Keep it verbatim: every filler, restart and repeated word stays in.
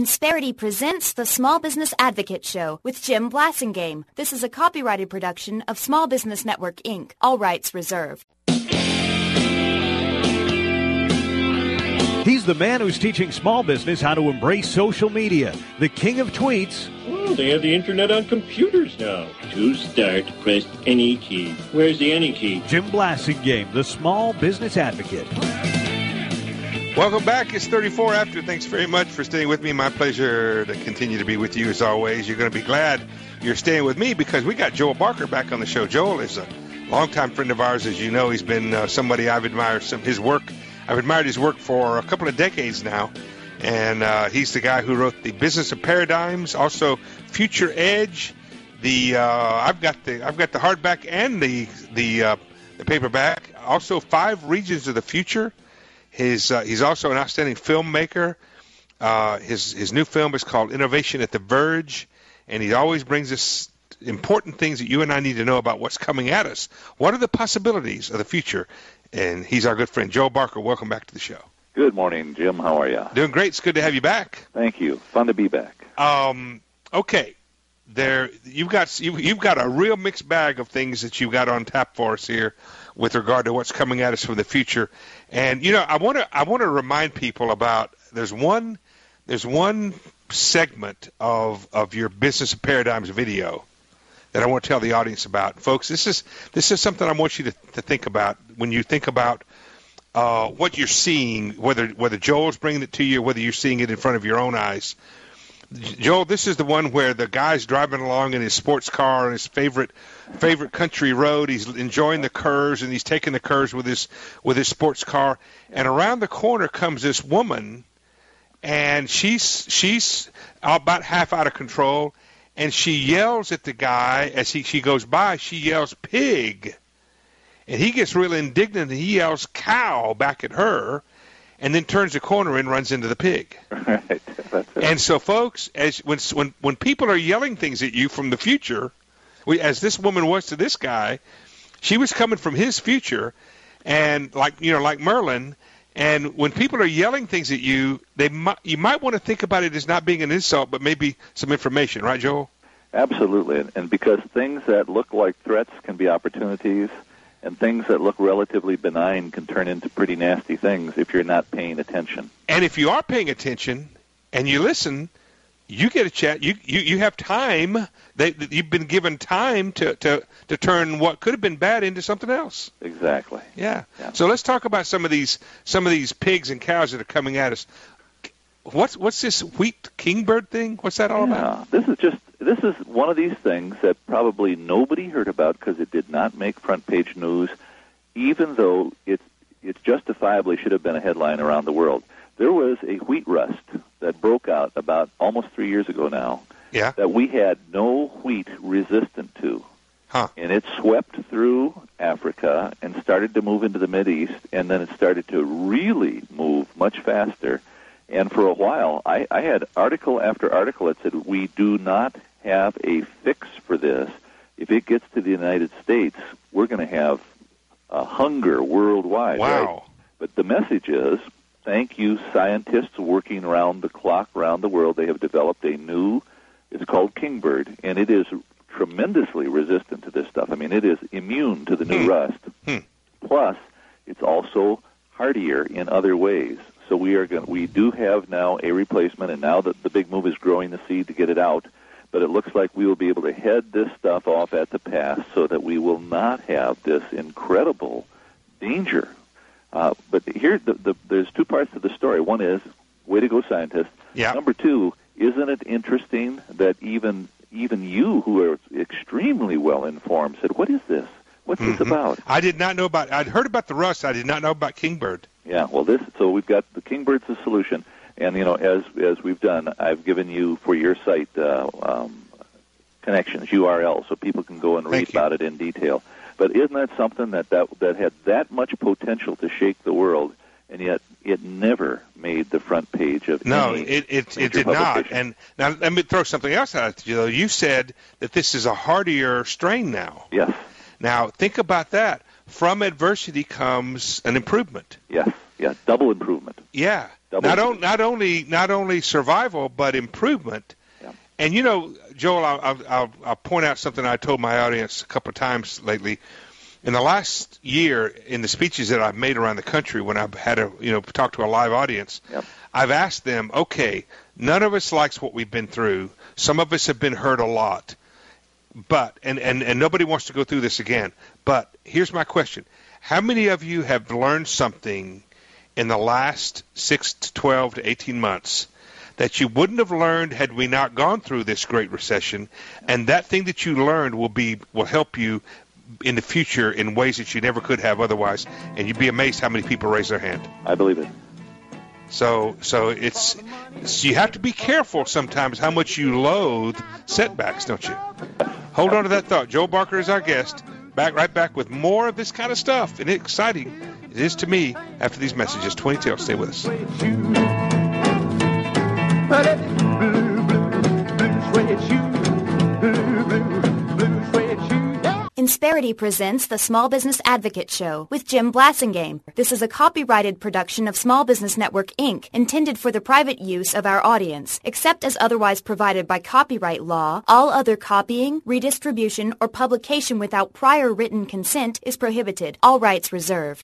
Insperity presents the Small Business Advocate Show with Jim Blasingame. This is a copyrighted production of Small Business Network, Incorporated. All rights reserved. He's the man who's teaching small business how to embrace social media. The king of tweets. Oh, they have the internet on computers now. To start, press any key. Where's the any key? Jim Blasingame, the small business advocate. Welcome back. It's thirty-four after. Thanks very much for staying with me. My pleasure to continue to be with you as always. You're going to be glad you're staying with me because we got Joel Barker back on the show. Joel is a longtime friend of ours. As you know, he's been uh, somebody I've admired some his work. I've admired his work for a couple of decades now. And uh, he's the guy who wrote The Business of Paradigms, also Future Edge. The uh, I've got the I've got the hardback and the the uh, the paperback. Also, Five Regions of the Future. His uh, he's also an outstanding filmmaker. Uh, his his new film is called Innovation at the Verge, and he always brings us important things that you and I need to know about what's coming at us. What are the possibilities of the future? And he's our good friend, Joel Barker. Welcome back to the show. Good morning, Jim. How are you? Doing great. It's good to have you back. Thank you. Fun to be back. Um, okay. There, you've got you, you've got a real mixed bag of things that you've got on tap for us here, with regard to what's coming at us from the future. And you know, I want to I want to remind people about there's one there's one segment of of your Business of Paradigms video that I want to tell the audience about, folks. This is this is something I want you to, to think about when you think about uh, what you're seeing, whether whether Joel's bringing it to you, or whether you're seeing it in front of your own eyes. Joel, this is the one where the guy's driving along in his sports car on his favorite favorite country road. He's enjoying the curves, and he's taking the curves with his with his sports car. And around the corner comes this woman, and she's she's about half out of control, and she yells at the guy as he she goes by. She yells "pig," and he gets real indignant, and he yells "cow" back at her. And then turns the corner and runs into the pig. Right. That's it. And so, folks, as when when when people are yelling things at you from the future, we, as this woman was to this guy, she was coming from his future, and like you know, like Merlin. And when people are yelling things at you, they might, you might want to think about it as not being an insult, but maybe some information, right, Joel? Absolutely. And, and because things that look like threats can be opportunities. And things that look relatively benign can turn into pretty nasty things if you're not paying attention. And if you are paying attention and you listen, you get a chat. You you, you have time. They, you've been given time to, to, to turn what could have been bad into something else. Exactly. Yeah. yeah. So let's talk about some of these some of these pigs and cows that are coming at us. What's what's this wheat kingbird thing? What's that all yeah. about? This is just this is one of these things that probably nobody heard about because it did not make front page news, even though it it justifiably should have been a headline around the world. There was a wheat rust that broke out about almost three years ago now. Yeah. That we had no wheat resistant to. Huh. And it swept through Africa and started to move into the Mideast, and then it started to really move much faster. And for a while, I, I had article after article that said, we do not have a fix for this. If it gets to the United States, we're going to have a hunger worldwide. Wow. Right? But the message is, thank you, scientists working around the clock around the world. They have developed a new, it's called Kingbird, and it is tremendously resistant to this stuff. I mean, it is immune to the new hmm. rust. Hmm. Plus, it's also hardier in other ways. So we are going. We do have now a replacement, and now that the big move is growing the seed to get it out. But it looks like we will be able to head this stuff off at the pass, so that we will not have this incredible danger. Uh, but here, the, the, there's two parts to the story. One is, way to go, scientists. Yeah. Number two, isn't it interesting that even even you, who are extremely well informed, said, "What is this? What's mm-hmm. this about?" I did not know about. I'd heard about the rust. I did not know about kingbird. Yeah, well, this so we've got the Kingbird's the solution, and you know, as as we've done, I've given you for your site uh, um, connections, U R L, so people can go and read about it in detail. But isn't that something that, that that had that much potential to shake the world, and yet it never made the front page of no, any it it, it did publication. not. And now let me throw something else out at you. Though you said that this is a hardier strain now. Yes. Now think about that. From adversity comes an improvement. Yes. Yeah. Double improvement. Yeah. Double not, on, not only not only survival, but improvement. Yeah. And, you know, Joel, I'll, I'll, I'll point out something I told my audience a couple of times lately. In the last year, in the speeches that I've made around the country, when I've had to, you know, talk to a live audience, yep. I've asked them, okay, none of us likes what we've been through. Some of us have been hurt a lot, but and, and, and nobody wants to go through this again. But here's my question. How many of you have learned something in the last six to twelve to eighteen months that you wouldn't have learned had we not gone through this great recession, and that thing that you learned will be will help you in the future in ways that you never could have otherwise, and you'd be amazed how many people raise their hand. I believe it. So, so it's so you have to be careful sometimes how much you loathe setbacks, don't you? Hold on to that thought. Joel Barker is our guest. Back right back with more of this kind of stuff, and it's exciting. It is to me after these messages. twenty till. Stay with us. Insperity presents the Small Business Advocate Show with Jim Blasingame. This is a copyrighted production of Small Business Network, Incorporated, intended for the private use of our audience. Except as otherwise provided by copyright law, all other copying, redistribution, or publication without prior written consent is prohibited. All rights reserved.